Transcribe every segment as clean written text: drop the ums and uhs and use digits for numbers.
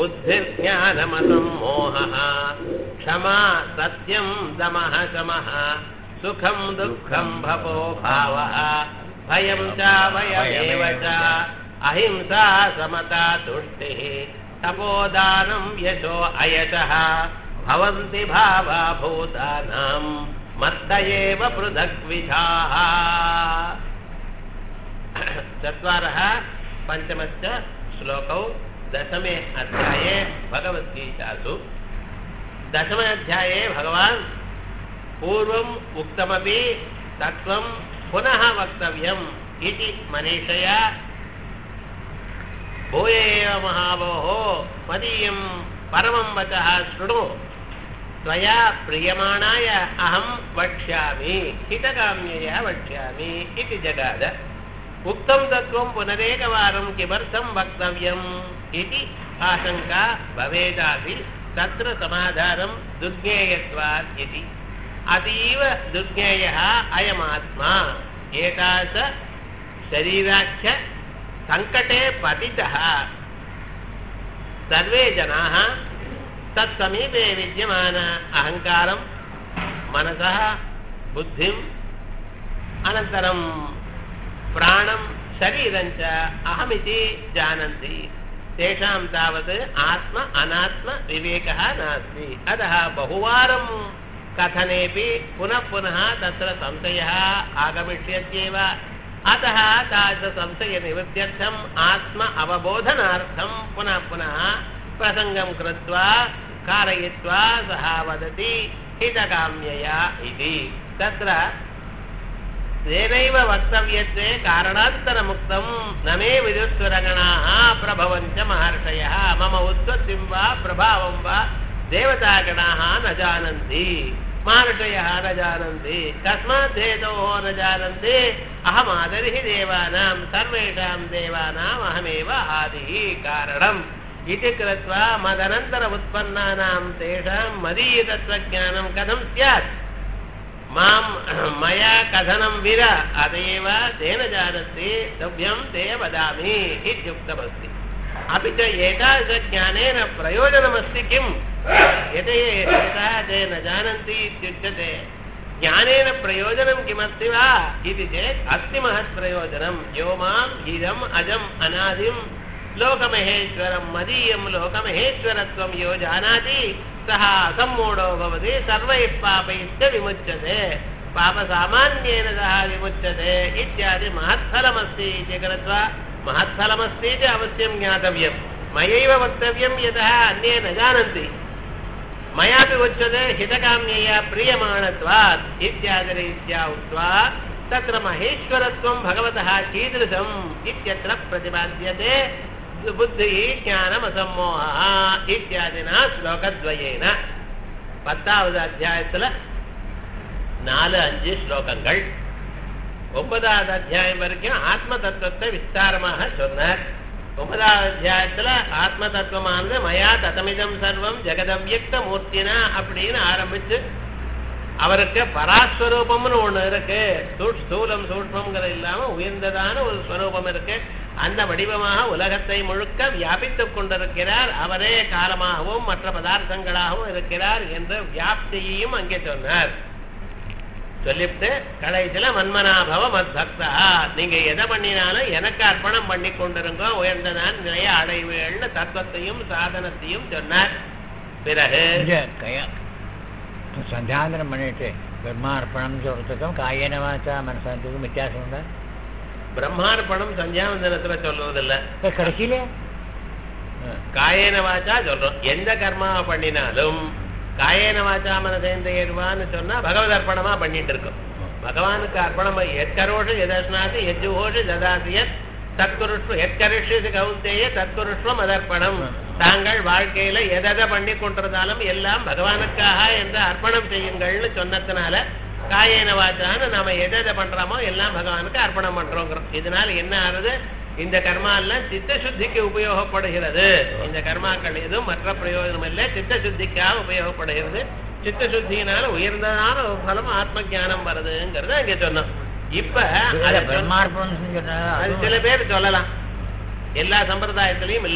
बुद्धिर्ज्ञानमसम्मोहः क्षमा सत्यं दमः शमः सुखं दुःखं भवो भावः भयं च वयमेव च अहिंसा समता तुष्टिः तपोदानं यशो अयशः भवन्ति भावा भूतानां मत्त एव पृथग्विधाः। चत्वारः पञ्चमश्च श्लोकौ दशमे अध्याये भगवद्गीतासु। दशमे अध्याये भगवान् पूर्वम् उक्तमपि तत्त्वं पुनः वक्तव्यम् इति मनीषया भूय एव महाबाहो मदीयं परमं वचः शृणु त्वया प्रीयमाणाय अहं वक्ष्यामि हितकाम्यया वक्ष्यामि इति जगाद। उक्तं तत्त्वं पुनरेकवारं किमर्थं वक्तव्यम् इति आशंका भवेदापि तत्र समाधानं दुर्ज्ञेयत्वात् इति। अतीव दुर्ज्ञेयः अयमात्मा एतास शरीराख्य संकटे पतितः सर्वे जनाः तत्समीपे विद्यमान अहंकारं मनसः बुद्धिम् अनन्तरं प्राणं शरीरञ्च अहमिति जानन्ति। तेषां तावत् आत्म अनात्म विवेकः नास्ति। अतः बहुवारं कथनेपि पुनः पुनः तत्र संशयः आगमिष्यत्येव। अतः तादृशसंशयनिवृत्त्यर्थम् आत्म अवबोधनार्थं पुनः पुनः प्रसङ्गं कृत्वा कारयित्वा सः वदति हितकाम्यया इति। तत्र तेनैव वक्तव्यत्वे कारणान्तरमुक्तं न मे विदुस्वरगणाः प्रभवञ्च महर्षयः मम उत्पत्तिं वा प्रभावं वा देवतागणाः न जानन्ति महर्षयः न जानन्ति। कस्मात् हेतोः न जानन्ति अहमादिः देवानां सर्वेषां देवानाम् अहमेव आदिः कारणम् इति कृत्वा मदनन्तर उत्पन्नानां तेषां मदीयतत्त्वज्ञानं कथं स्यात् मां मया कथनं विर अतएव तेन जानन्ति तुभ्यं ते वदामि इत्युक्तमस्ति। अपि च एतादृशज्ञानेन प्रयोजनमस्ति किम् यते एतः ते न जानन्ति इत्युच्यते। ज्ञानेन प्रयोजनं किमस्ति वा इति चेत् अस्ति महत् प्रयोजनं। यो माम् इदम् अजम् अनादिं लोकमहेश्वरं मदीयं लोकमहेश्वरत्वं यो जानाति सः असम्मूढो भवति सर्वैः पापैश्च विमुच्यते पापसामान्येन सः विमुच्यते इत्यादि महत्फलमस्ति इति कृत्वा महत्फलमस्ति इति अवश्यं ज्ञातव्यं। मयैव वक्तव्यं यतः अन्ये न जानन्ति। मयापि उच्यते हितकाम्यया प्रीयमाणत्वात् इत्यादिरीत्या उक्त्वा तत्र महेश्वरत्वं भगवतः कीदृशम् इत्यत्र प्रतिपाद्यते। बुद्धिः ज्ञानमसम्मोहः इत्यादिना श्लोकद्वयेन 10வது அத்தியாயத்தில் 4-5 ஸ்லோகங்கள். 9வது அத்தியாயம் வரைக்கும் ஆத்ம தத்துவத்தை விஸ்தாரமாக சொன்னார். 9வது அத்தியாயத்தில் ஆத்ம தத்துவமானது மயா ததமிதம் சர்வம் ஜெகதவ்யக்த மூர்த்தினா அப்படின்னு ஆரம்பிச்சு அவருக்கு பராஸ்வரூபம்னு ஒண்ணு இருக்கு. ஸ்தூலம் சூட்சம்ங்கிற இல்லாம உயர்ந்ததான ஒரு ஸ்வரூபம் இருக்கு. அந்த வடிவமாக உலகத்தை முழுக்க வியாபித்துக் கொண்டிருக்கிறார். அவரே காலமாகவும் மற்ற பதார்த்தங்களாகவும் இருக்கிறார் என்ற வியாப்தியையும் அங்கே சொன்னார். சொல்லிவிட்டு கடைசியில மன்மனாபவ மத் பக்தா நீங்க எதை பண்ணினாலும் எனக்கு அர்ப்பணம் பண்ணி கொண்டிருங்க உயர்ந்ததான் நிலைய அடைவுகள்னு தத்துவத்தையும் சாதனத்தையும் சொன்னார். பிறகு சந்தியாந்தரம் பண்ணிட்டு பிரம்மார்ப்பணம் சொல்றதுக்கும் காயன வாச்சா மனசாந்திக்கும் வித்தியாசம் உண்டா? பிரம்மார்ப்பணம் சந்தியாவந்தனத்துல சொல்றதில்ல, கடைசியில காயேன வாச்சா சொல்றோம். எந்த கர்மாவை பண்ணினாலும் காயேன வாச்சா மனசேந்திரியர்வான்னு சொன்னா பகவத் அர்ப்பணமா பண்ணிட்டு இருக்கோம். பகவானுக்கு அர்ப்பணம் எத்கரோஷு எதஸ்னாதி எஜ்ஜுஹோஷு ததாசியத் தற்குருஷ்வ எத்கரிஷ்யது கௌந்தேய தற்குருஷ்வம் அதர்ப்பணம். தாங்கள் வாழ்க்கையில எதை பண்ணி கொண்டிருந்தாலும் எல்லாம் பகவானுக்காக என்று அர்ப்பணம் செய்யுங்கள்னு சொன்னதுனால காயேன வாச்சான்னு நாம எதை பண்றோமோ எல்லாம் பகவானுக்கு அர்ப்பணம் பண்றோங்கிறோம். இதனால என்ன ஆகுது? இந்த கர்மா எல்லாம் சித்த சுத்திக்கு உபயோகப்படுகிறது. இந்த கர்மாக்கள் எதுவும் மற்ற பிரயோஜனம் இல்லை, சித்த சுத்திக்காக உபயோகப்படுகிறது. சித்த சுத்தியினால உயர்ந்ததான ஒரு பலம் ஆத்ம ஞானம் வருதுங்கிறத அங்கே சொன்னோம். இப்ப பிரம்மார்ப்பணம் அது சில பேர் சொல்லலாம், எல்லா சம்பிரதாயத்திலையும் இல்ல.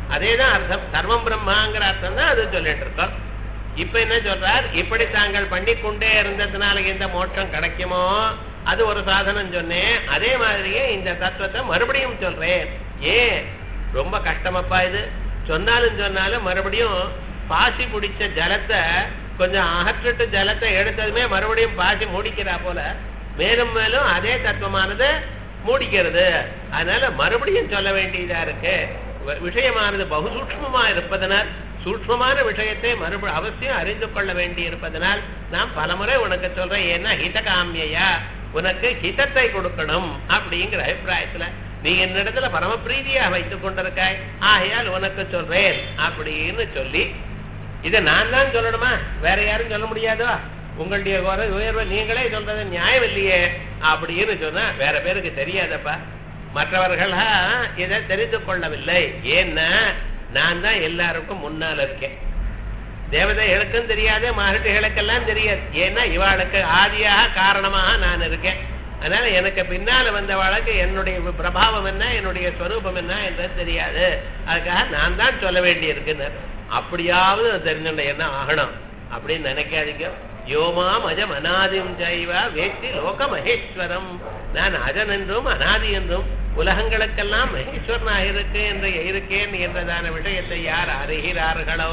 அதேதான் அர்த்தம். சர்வம் பிரம்மாங்கிற அர்த்தம் தான் அது சொல்லிட்டு இருக்கோம். இப்ப என்ன சொல்றார், இப்படி தாங்கள் பண்ணிக்கொண்டே இருந்ததுனால எந்த மோட்சம் கிடைக்குமோ அது ஒரு சாதனம் சொன்னேன். அதே மாதிரியே இந்த தத்துவத்தை மறுபடியும் சொல்றேன். ஏன் ரொம்ப கஷ்டமப்பா இது? சொன்னாலும் மறுபடியும் பாசி பிடிச்ச ஜலத்தை கொஞ்சம் அகற்றிட்டு ஜலத்தை எடுத்ததுமே மறுபடியும் பாசி மூடிக்கிறா போல மேலும் மேலும் அதே தத்துவமானது மூடிக்கிறது. அதனால மறுபடியும் சொல்ல வேண்டியதா இருக்கு. விஷயமானது பகுசூக்ஷ்மமா இருப்பதனால் சூக்ஷ்மமான விஷயத்தை மறுபடியும் அவசியம் அறிந்து கொள்ள வேண்டி இருப்பதனால் நான் பலமுறை உனக்கு சொல்றேன். ஏன்னா ஹிதகாமியா, உனக்கு ஹிதத்தை கொடுக்கணும் அப்படிங்கிற அபிப்பிராயத்துல நீ என்னிடத்துல பரம பிரீதியா வைத்துக் கொண்டிருக்காய், ஆகையால் உனக்கு சொல்றேன் அப்படின்னு சொல்லி, இதை நான் தான் சொல்லணுமா? வேற யாரும் சொல்ல முடியாதோ? உங்களுடைய உயர்வை நீங்களே சொல்றது நியாயம் இல்லையே அப்படின்னு சொன்னா வேற பேருக்கு தெரியாதப்பா. மற்றவர்களா இதை தெரிந்து கொள்ளவில்லை. ஏன்னா நான் தான் எல்லாருக்கும் முன்னால் இருக்கேன். தேவதைகளுக்கும் தெரியாது, மகர்ஷிகளுக்கெல்லாம் தெரியாது. ஏன்னா இவாளுக்கு ஆதியாக காரணமாக நான் இருக்கேன். அதனால எனக்கு பின்னால வந்தவாளுக்கு என்னுடைய பிரபாவம் என்ன, என்னுடைய ஸ்வரூபம் என்ன என்றது தெரியாது. அதுக்காக நான் தான் சொல்ல வேண்டி இருக்குன்னு. அப்படியாவது தெரிஞ்சுட்ட என்ன ஆகணும் அப்படின்னு நினைக்காதீங்க. யோமாம் அஜம் அநாதிம் ஜைவா வேத்தி லோக மகேஸ்வரம். நான் அஜன் என்றும் அநாதி என்றும் உலகங்களுக்கெல்லாம் மகேஸ்வரனாக இருக்கேன் என்றதான விஷயத்தை யார் அறிகிறார்களோ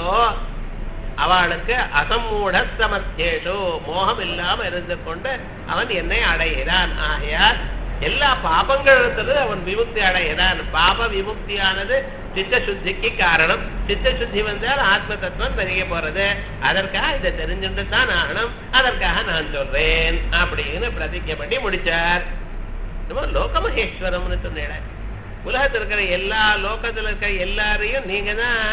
அவளுக்கு அசம்மூட சமர்த்தேஷோ, மோகம் இல்லாம இருந்து கொண்டு அவன் என்னை அடைகிறான். ஆகையால் எல்லா பாபங்களிடத்திலும் அவன் விமுக்தி அடைகிறான். பாப விமுக்தியானது சித்த சுத்திக்கு காரணம். சித்த சுத்தி வந்தால் ஆத்ம தத்துவம் பெருக போறது. அதற்காக இதை தெரிஞ்சுட்டு தான் ஆகணும். அதற்காக நான் சொல்றேன் அப்படின்னு பிரதிஜை பண்ணி முடிச்சார். லோகமகேஸ்வரம்னு சொன்ன உலகத்தில் இருக்கிற எல்லா லோகத்தில் இருக்கிற எல்லாரையும் நீங்க தான்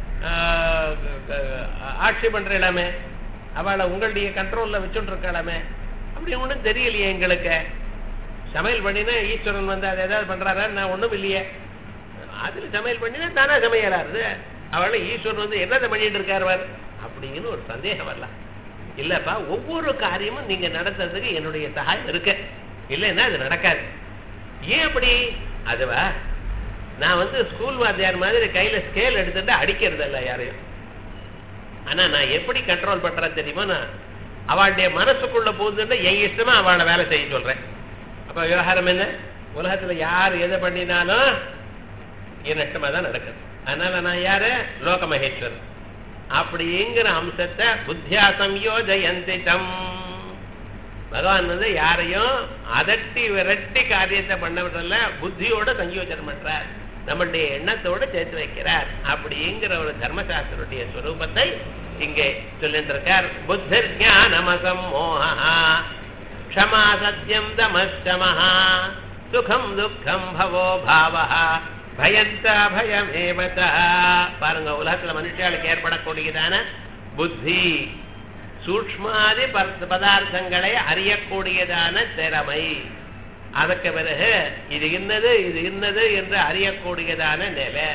ஆட்சி பண்ற இடமே, அவளை உங்களுடைய கண்ட்ரோல்ல வச்சுட்டு இருக்கலாமே. அப்படி ஒண்ணும் தெரியலையே எங்களுக்கு. சமையல் பண்ணினா ஈஸ்வரன் வந்து அதை ஏதாவது பண்றாரா? நான் ஒண்ணும் இல்லையே. அதுல சமையல் பண்ணினா தானே சமையலாருது. அவளை ஈஸ்வரன் வந்து என்னதை பண்ணிட்டு இருக்காருவர் அப்படின்னு ஒரு சந்தேகம் வரலாம். இல்லப்பா, ஒவ்வொரு காரியமும் நீங்க நடத்துறதுக்கு என்னுடைய சகாயம் இருக்கு, இல்லைன்னா அது நடக்காது. ஏன் அப்படி? அதுவா நான் வந்து ஸ்கூல் வாத்தியார் மாதிரி கையில ஸ்கேல் எடுத்துட்டு அடிக்கிறது இல்ல யாரையும். ஆனா நான் எப்படி கண்ட்ரோல் பண்றேன் தெரியுமா? நான் அவளுடைய மனசுக்குள்ள போகுதுன்னு என் இஷ்டமா அவளை வேலை செய்ய சொல்றேன். அப்ப விவகாரம் என்ன? உலகத்துல யார் எதை பண்ணினாலும் என் இஷ்டமா தான் நடக்குது. அதனால நான் யாரு? லோக மகேஸ்வரன் அப்படிங்கிற அம்சத்தை புத்தியா சம்யோஜயந்திதம். பகவான் வந்து யாரையும் அதட்டி விரட்டி காரியத்தை பண்ணவிடல, புத்தியோட சங்கயோஜனம் பண்றார், நம்மளுடைய எண்ணத்தோடு சேர்த்து வைக்கிறார். அப்படிங்கிற ஒரு தர்மசாஸ்திரனுடைய ஸ்வரூபத்தை இங்கே சொல்லிட்டு இருக்கார். புத்திர் ஞானமசம் மோஹா க்ஷமா சத்யம் தமஸ்தமஹா சுகம் துக்கம் பவோ பாவஹா பயந்தா பயமேவத. பாருங்க, உலகத்துல மனுஷாளுக்கு ஏற்படக்கூடியதான புத்தி, சூக்ஷ்மாதி பதார்த்தங்களை அறியக்கூடியதான திறமை, அதற்கு பிறகு இது இன்னது இது இன்னது என்று அறியக்கூடியதான நிலை.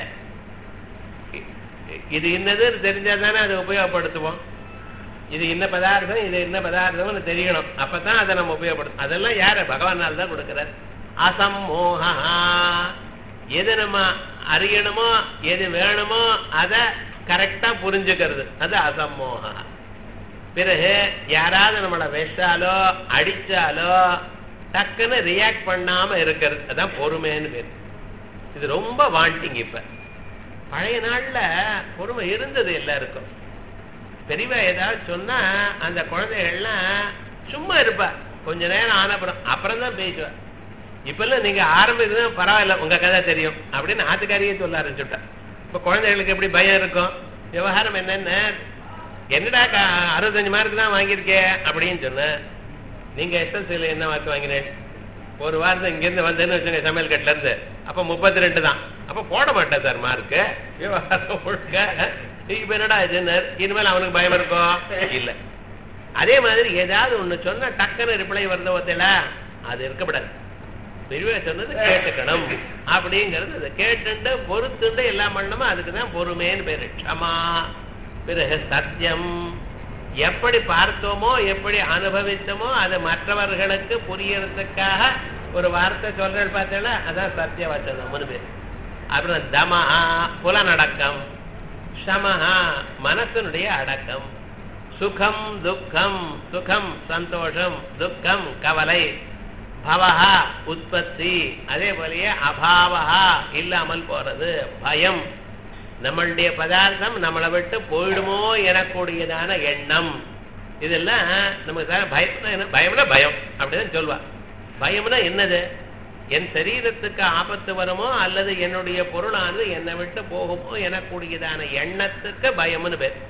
இது இன்னது தெரிஞ்சாதானே அதை உபயோகப்படுத்துவோம். இது என்ன பதார்த்தம் இது என்ன பதார்த்தம்னு தெரியணும், அப்பதான் அதை நம்ம உபயோகப்படுத்தும். அதெல்லாம் யாரு? பகவானால் தான் கொடுக்கிறார். அசம்மோகா, எது நம்ம அறியணுமோ எது வேணுமோ அதை கரெக்டா புரிஞ்சுக்கிறது, அது அசம்மோகா. பிறகு யாராவது நம்மளை வெச்சாலோ அடிச்சாலோ டக்குன்னு ரியாக்ட் பண்ணாம இருக்கிறது, அதான் பொறுமைன்னு பேரு. இது ரொம்ப வாண்டிங். இப்ப பழைய நாள்ல பொறுமை இருந்தது எல்லாருக்கும். பெரியவா ஏதாவது சொன்னா அந்த குழந்தைகள்லாம் சும்மா இருப்பா, கொஞ்ச நேரம் அப்புறம் தான் பேசுவா. இப்ப எல்லாம் நீங்க ஆரம்பிக்கிறது பரவாயில்ல உங்க கதை தெரியும் அப்படின்னு ஆத்துக்காரியே சொல்ல ஆரம்பிச்சுட்டா. இப்ப குழந்தைகளுக்கு எப்படி பயம் இருக்கும்? விவகாரம் என்னன்னு, என்னடா 65 மார்க் தான் வாங்கியிருக்கே அப்படின்னு சொன்ன. நீங்க எஸ்எல்சியில என்ன மார்க் வாங்கினேன்? ஒரு வாரத்தை இங்கிருந்து வந்தேன்னு வச்சுங்க சமையல் கட்டுல இருந்து, அப்ப 32 தான். அப்ப போட மாட்டேன் சார் மார்க்கு. விவகாரம் ஒழுக்க இப்ப என்னடா இதுன்னு இனிமேல் அவனுக்கு பயம் இருக்கும் இல்ல. அதே மாதிரி ஏதாவது ஒண்ணு சொன்னா டக்குன்னு ரிப்ளை வருது ஒத்தையில, அது இருக்கப்படாது. பெரியவா சொன்னது கேட்டுக்கணும் அப்படிங்கிறது, அதை கேட்டுண்டு பொறுத்துண்டு எல்லாம் பண்ணணுமோ அதுக்குதான் பொறுமைன்னு பேரு. க்ஷமா. பிறகு சத்தியம், எப்படி பார்த்தோமோ எப்படி அனுபவித்தோமோ அது மற்றவர்களுக்கு புரியறதுக்காக ஒரு வார்த்தை சொல்றது பார்த்தேன்னா அதான் சத்திய வச்சனம்னு பேர். அப்புறம் தமஹா புலனடக்கம், சமஹா மனசனுடைய அடக்கம், சுகம் துக்கம், சுகம் சந்தோஷம், துக்கம் கவலை, பவஹா உற்பத்தி, அதே போலயே அபாவஹா இல்லாமல் போறது, பயம் நம்மளுடைய பதார்த்தம் நம்மளை விட்டு போயிடுமோ எனக்கூடியதான எண்ணம். இதெல்லாம் நமக்கு பயம்னா பயம் அப்படிதான் சொல்வா. பயம்னா என்னது? என் சரீரத்துக்கு ஆபத்து வருமோ அல்லது என்னுடைய பொருளானது என்னை விட்டு போகுமோ எனக்கூடியதான எண்ணத்துக்கு பயம்னு பேர்.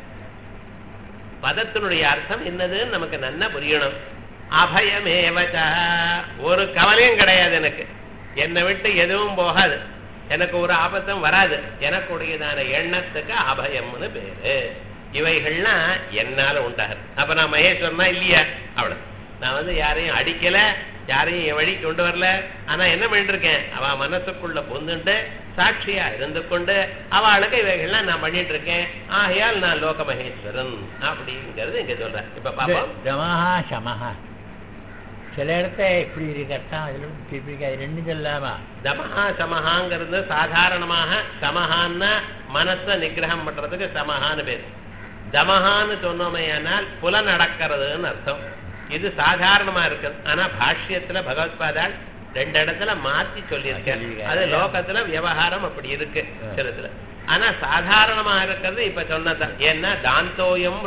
பதத்தினுடைய அர்த்தம் என்னதுன்னு நமக்கு நல்லா புரியணும். அபயமேவச்ச, ஒரு கவலையும் கிடையாது எனக்கு, என்னை விட்டு எதுவும் போகாது, எனக்கு ஒரு ஆபத்தும் வராது எனக்குடையதான எண்ணத்துக்கு அபயம்னு பேரு. இவைகள்லாம் என்னால உண்டாகுது. அப்ப நான் மகேஸ்வரனா இல்லையா? அவ்வளவு. நான் யாரையும் அடிக்கல, யாரையும் என் வழி கொண்டு வரல. ஆனா என்ன பண்ணிட்டு இருக்கேன்? அவ மனசுக்குள்ள பொந்துண்டு சாட்சியா இருந்து கொண்டு அவளுக்கு இவைகள்லாம் நான் பண்ணிட்டு இருக்கேன். ஆகையால் நான் லோக மகேஸ்வரன் அப்படிங்கிறது இங்க சொல்றேன். இப்ப பாப்போம். தமஹா சமஹா சில இடத்த இப்படி இருக்கத்தான், அதுல திருப்பி அது ரெண்டு சொல்லாமா? தமஹா சமஹாங்கிறது சாதாரணமாக சமஹான்னா மனசை நிகிரகம் பண்றதுக்கு சமஹான்னு பேரு. தமஹான்னு சொன்னோமையானால் புலனடக்கிறதுன்னு அர்த்தம். இது சாதாரணமா இருக்கு. ஆனா பாஷ்யத்துல பகவத்பாதால் ரெண்டு இடத்துல மாத்தி சொல்லியிருக்கேன். அது லோகத்துல விவகாரம் அப்படி இருக்கு சிலத்துல. ஆனா சாதாரணமா இருக்கிறது இப்ப சொன்னதான். ஏன்னா தாந்தோயம்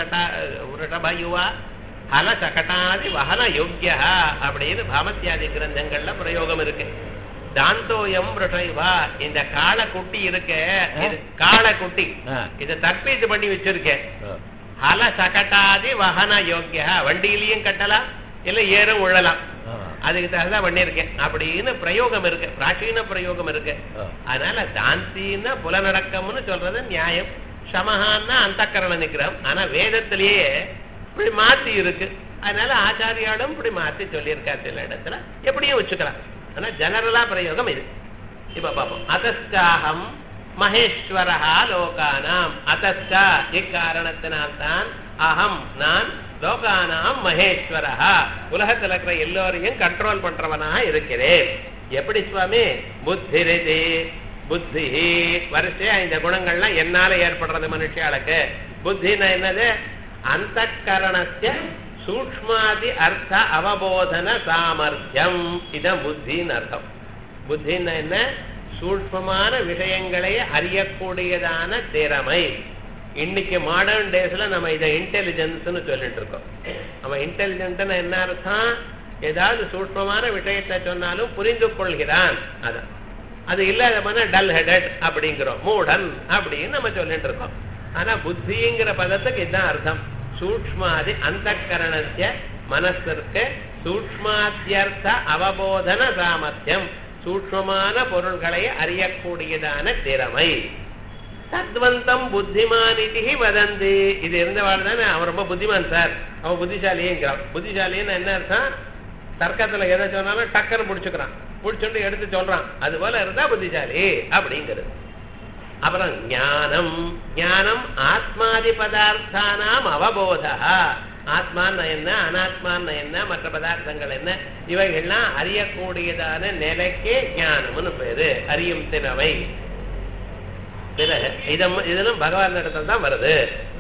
ரிஷபயுவா ஹல சகட்டாதி வஹன யோக்கியா அப்படின்னு பாமத்தியாதி கிரந்தங்கள்ல பிரயோகம் இருக்கு. தாந்தோயம் ரிஷைவா, இந்த காளக்குட்டி இருக்க, காளக்குட்டி இதை தற்பீது பண்ணி வச்சிருக்கேன். ஹல சகட்டாதி வஹன யோக்கியா, வண்டியிலையும் கட்டலாம் இல்ல ஏறும் உழலாம், அதுக்கு தகுந்தா பண்ணிருக்கேன் அப்படின்னு பிரயோகம் இருக்கு, பிராச்சீன பிரயோகம் இருக்கு. அதனால தாந்தின்னா புலநடக்கம்னு சொல்றது நியாயம், சமஹான்னா அந்தக்கரண நிகிரகம். ஆனா வேதத்திலேயே இப்படி மாத்தி இருக்கு. அதனால ஆச்சாரியாலும் இப்படி மாத்தி சொல்லியிருக்காரு சில இடத்துல, எப்படியும் வச்சுக்கலாம். ஆனா ஜெனரலா பிரயோகம் இது. இப்ப பாப்போம். அதஸ்காஹம் மகேஸ்வரஹா லோகானாம். அதஸ்கா இக்காரணத்தினால்தான் அகம் நான் லோகானாம் மகேஸ்வரஹா உலகத்தில் இருக்கிற எல்லோரையும் கண்ட்ரோல் பண்றவனாக இருக்கிறேன். எப்படி சுவாமி? புத்திரிதி, புத்தி வரிசையா இந்த குணங்கள்லாம் என்னால ஏற்படுறது மனுஷாளுக்கு. புத்தினா என்னது? அந்த கரணத்திய சூக்ஷ்மாதி அர்த்த அவபோதன சாமர்த்தியம். இதான் புத்தின்னு அர்த்தம். புத்தின்னா என்ன? சூக்ஷ்மமான விஷயங்களை அறியக்கூடியதான திறமை. இன்னைக்கு மாடர்ன் டேஸ்ல நம்ம இதை இன்டெலிஜென்ஸ்னு சொல்லிட்டு இருக்கோம். நம்ம இன்டெலிஜென்ட்னா என்ன அர்த்தம்? ஏதாவது சூக்ஷ்மமான விஷயத்தை சொன்னாலும் புரிந்து கொள்கிறான். அதான். அது இல்லாத டல் ஹெடட் அப்படிங்கிறோம், மூடன் அப்படின்னு நம்ம சொல்லிட்டு இருக்கோம். ஆனா புத்திங்கிற பதத்துக்கு இதுதான் அர்த்தம். சூக்ஷ்மாதி அந்த கரணத்திய மனசிற்கு சூக்ஷ்மாத்தியர்த்த அவபோதன சாமர்த்தியம், சூக்ஷ்மமான பொருள்களை அறியக்கூடியதான திறமை. தத்வந்தம் புத்திமானிதி வதந்தி. இது இருந்தவாள் தானே அவன் ரொம்ப புத்திமான் சார், அவன் புத்திசாலிங்கிறான். புத்திசாலின்னு என்ன அர்த்தம்? தர்க்கத்துல எதை சொன்னாலும் டக்குன்னு பிடிச்சுக்கிறான், பிடிச்சுட்டு எடுத்து சொல்றான். அது போல இருந்தா புத்திசாலி அப்படிங்கிறது. அப்புறம் ஞானம். ஞானம் ஆத்மாதி பதார்த்தானாம் அவபோதா. ஆத்மான்னு என்ன, அனாத்மான்னு என்ன, மற்ற பதார்த்தங்கள் என்ன, இவைகள்லாம் அறியக்கூடியதான நிலைக்கே ஞானம்னு பேரு, அறியும் திறமை. இதெல்லாம் பகவான் இடத்துல தான் வருது.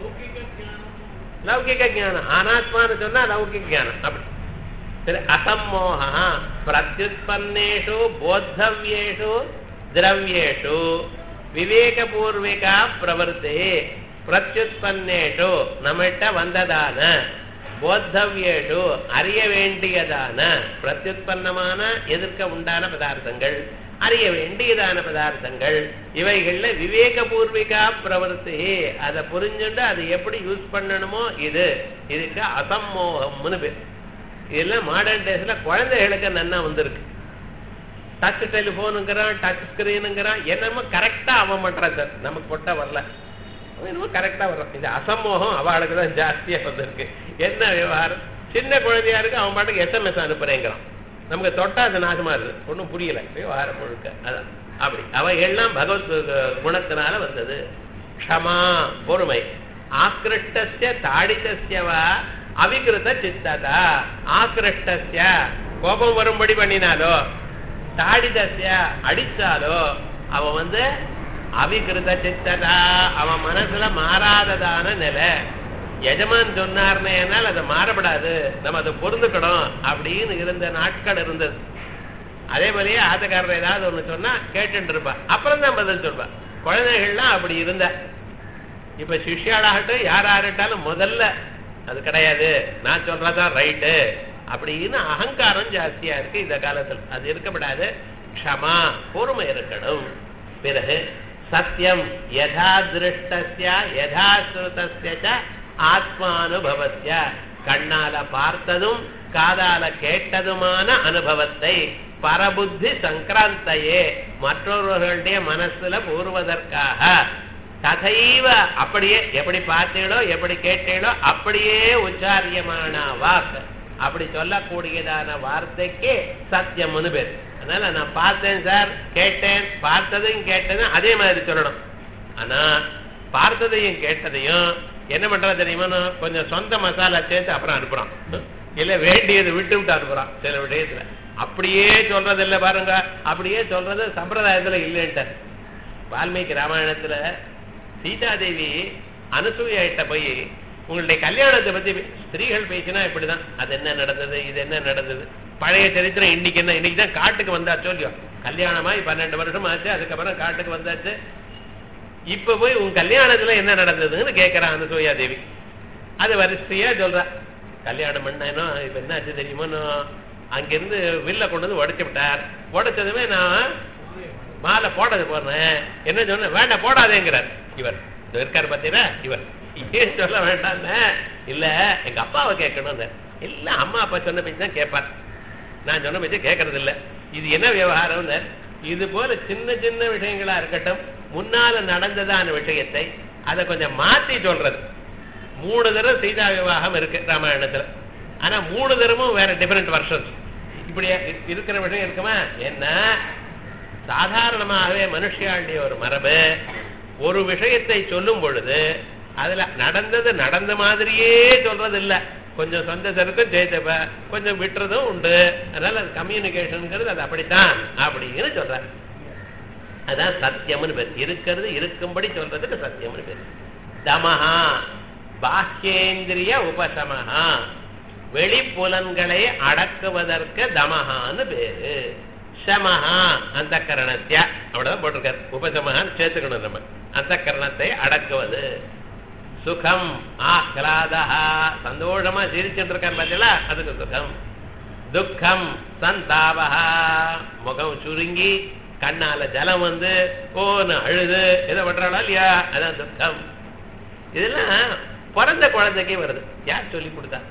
லௌகிக ஞானம். அனாத்மான்னு சொன்னா லௌகிக ஞானம். அப்படி சரி. அசம்மோகா பிரத்யுத்பன்னேஷு போத்தவ்யேஷு திரவியேஷு விவேகபூர்விகா பிரவர்த்தி. பிரத்யுத்பன்னேஷு நம்மகிட்ட வந்ததான, போத்தவ்யேஷு அறிய வேண்டியதான, பிரத்யுத்பன்னமான எதிர்க்க உண்டான பதார்த்தங்கள், அறிய வேண்டியதான பதார்த்தங்கள், இவைகள்ல விவேகபூர்விகா பிரவர்த்தி, அதை புரிஞ்சுட்டு அதை எப்படி யூஸ் பண்ணணுமோ இதுக்கு அசம்மோகம்னு பேர். இதெல்லாம் மாடர்ன் டேஸ்ல குழந்தைகளுக்கு நன்னா வந்திருக்கு. டச் டெலிபோனுங்கிறான், டச் ஸ்கிரீனுங்கிறான், என்னமோ கரெக்டா அவன் பண்றான் சார், நமக்கு பொட்டா வரல, என்னமோ கரெக்டா வர்றான். இந்த அசம்மோகம் அவளுக்கு தான் ஜாஸ்தியா வந்திருக்கு. என்ன விவகாரம்? சின்ன குழந்தையா இருக்கு, அவன் பாட்டுக்கு SMS அனுப்புறேங்கிறான். நமக்கு தொட்டா அது நாசமா இருக்கு, ஒன்றும் புரியல விவகாரம் முழுக்க. அதான் அப்படி அவைகள்லாம் பகவத் குணத்தினால வந்தது. க்ஷமா பொறுமை. ஆக்ருஷ்டஸ்ய தாடிதஸ்யவா அவிகிருத சித்ததா. ஆக்ருஷ்டஸ்ய கோபம் வரும்படி பண்ணினாலோ, தாடிதஸ்ய அடிச்சாலோ, அவன் அவிகிருத சித்ததா, அவன் மனசுல மாறாததான நிலை. எஜமான் சொன்னார்னேனால் அதை மாறப்படாது, நம்ம அதை பொருந்துக்கணும் அப்படின்னு இருந்த நாட்கள் இருந்தது. அதே போலயே ஆத்தக்காரர் ஏதாவது ஒண்ணு சொன்னா கேட்டு இருப்பா, அப்புறம் தான் பதில் சொல்வா. குழந்தைகள்லாம் அப்படி இருந்த. இப்ப சிஷ்யாளாகட்டும் யாராகட்டாலும் முதல்ல அது கிடையாது, நான் சொல்றதான் ரைட்டு அப்படின்னு அகங்காரம் ஜாஸ்தியா இருக்கு இந்த காலத்தில். அது இருக்கப்படாது. க்ஷமா, பொறுமை இருக்கணும். பிறகு சத்தியம், யதா திருஷ்டஸ்ய யதா ஸ்ருதஸ்ய ஆத்மானுபவஸ்ய, கண்ணால பார்த்ததும் காதால கேட்டதுமான அனுபவத்தை பரபுத்தி சங்கிராந்தையே மற்றொருவர்களுடைய மனசுல கூறுவதற்காக, ததைவ அப்படியே எப்படி பார்த்தீங்களோ எப்படி கேட்டீங்களோ அப்படியே உச்சாரியமான வாக்கு, அப்படி சொல்லக்கூடியதான வார்த்தைக்கு சத்தியம்னு பேர். அதனால நான் பார்த்தேன் சார், கேட்டேன், பார்த்ததையும் கேட்டதும் அதே மாதிரி சொல்லணும். ஆனா பார்த்ததையும் கேட்டதையும் என்ன பண்றா தெரியுமா, கொஞ்சம் சொந்த மசாலா சேர்த்து அப்புறம் அனுப்புறான், இல்ல வேண்டியது விட்டு விட்டு அனுப்புறான். சில விடயத்துல அப்படியே சொல்றது இல்ல பாருங்க, அப்படியே சொல்றது சம்பிரதாயத்துல இல்லைன்ட்டு. வால்மீகி ராமாயணத்துல சீதாதேவி அனுசூயிட்ட போய் உங்களுடைய கல்யாணத்தை பத்தி ஸ்திரீகள் பேசினா இப்படிதான், அது என்ன நடந்தது, இது என்ன நடந்தது, பழைய சரித்திரம் இன்னைக்கு என்ன, இன்னைக்கு தான் காட்டுக்கு வந்தாச்சோ இல்லையோ, கல்யாணமாய் 12 வருஷம் ஆச்சு, அதுக்கப்புறம் காட்டுக்கு வந்தாச்சு, இப்ப போய் உங்க கல்யாணத்துல என்ன நடந்ததுன்னு கேட்கிறான் அனுசூயா தேவி. அது வரிசையா சொல்ற. கல்யாணம் பண்ணேனோ இப்ப என்ன ஆச்சு தெரியுமோ, அங்கிருந்து வில்ல கொண்டு வந்து உடைச்சு விட்டார். உடைச்சதுமே நான் மாலை போட்டது போறேன், என்ன சொன்ன, வேண்டாம் போடாதேங்கிறார். இவர் இருக்காரு பாத்தீங்கன்னா, இவர் ஏன் சொல்ல வேண்டாம், இல்ல எங்க அப்பாவை கேட்கணும், இல்ல அம்மா அப்பா சொன்ன பேச்சு தான் கேட்பார், நான் சொன்ன பேச்சு கேட்கறது இல்ல. இது என்ன விவகாரம், இது போல சின்ன சின்ன விஷயங்களா இருக்கட்டும், முன்னால நடந்ததான விஷயத்தை அதை கொஞ்சம் மாத்தி சொல்றது. 3 தடவை சீதா விவாகம் இருக்கு ராமாயணத்துல, ஆனா 3 தடவும் வேற டிஃபரெண்ட் வருஷன்ஸ். இப்படி இருக்கிற விஷயம் இருக்குமா என்ன, சாதாரணமாகவே மனுஷியாளுடைய ஒரு மரபு, ஒரு விஷயத்தை சொல்லும் பொழுது அதுல நடந்தது நடந்த மாதிரியே சொல்றது இல்ல, கொஞ்சம் சொந்த சருக்கும் சேர்த்தப்ப கொஞ்சம் விட்டுறதும் உண்டு. அதனால அது கம்யூனிகேஷன் அது அப்படித்தான் அப்படின்னு சொல்ற. அதான் சத்தியம்னு பேர். இருக்கிறது இருக்கும்படி சொல்றதுக்கு சத்தியம்னு பேர். தமஹா பாஹ்யேந்திரிய உபசமஹா, வெளிப்புலன்களை அடக்குவதற்கு தமஹான்னு பேரு. சமஹா அந்த கரணத்தியா, அப்படிதான் போட்டிருக்காரு. உபசமஹான்னு சேர்த்துக்கணும் நம்ம, அந்த கரணத்தை அடக்குவது. சுகம் ஆஹ்லாதா, சந்தோஷமா சிரிச்சுட்டு இருக்காரு பார்த்தீங்களா, அதுக்கு சுகம். துக்கம் சந்தாபஹா, முகம் சுருங்கி கண்ணால ஜலம் வந்து ஓன்னு அழுது எதை பண்றாளா இல்லையா, அதான் துக்கம். இதெல்லாம் பிறந்த குழந்தைக்கே வருது. யார் சொல்லி கொடுத்தா?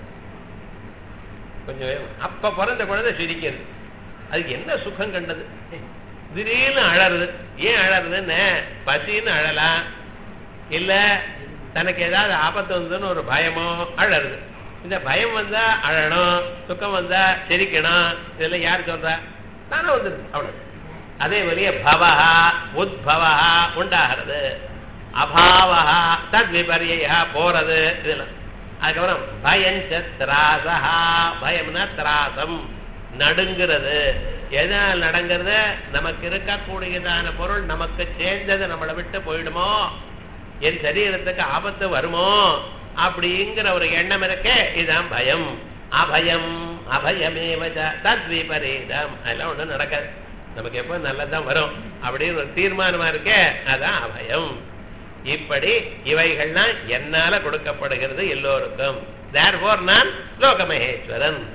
கொஞ்சம் அப்ப பிறந்த குழந்தை சிரிக்கிறது, அதுக்கு என்ன சுகம் கண்டது? திடீர்னு அழறது. ஏன் அழறதுன்னு, பசின்னு அழலாம், இல்ல தனக்கு ஏதாவது ஆபத்து வந்ததுன்னு ஒரு பயமோ அழறது. இந்த பயம் வந்தா அழணும், சுக்கம் வந்தா சிரிக்கணும். இதெல்லாம் யார் சொல்றா? தானே வந்துருது, அவ்வளவு. அதே வழிய பவஹா உத்பவா உண்டாகிறது, அபாவஹா தத் விபரியா போறது, இதெல்லாம். அதுக்கப்புறம் பயஞ்ச திராசஹா, பயம்னா திராசம், நடுங்கிறது. எதனால் நடங்கிறது? நமக்கு இருக்கக்கூடியதான பொருள் நமக்கு சேர்ந்தது நம்மளை விட்டு போயிடுமோ, என் சரீரத்துக்கு ஆபத்து வருமோ அப்படிங்கிற ஒரு எண்ணம் இருக்கே, இதுதான் பயம். அபயம் அபயமேவ தத் விபரீதம், அதெல்லாம் ஒன்றும் நடக்காது, நமக்கு எப்போ நல்லதான் வரும் அப்படின்னு ஒரு தீர்மானமா இருக்கே, அதான் அபயம். இப்படி இவைகள்லாம் என்னால கொடுக்கப்படுகிறது எல்லோருக்கும். தேர்ஃபோர் நான் லோகமகேஸ்வரன்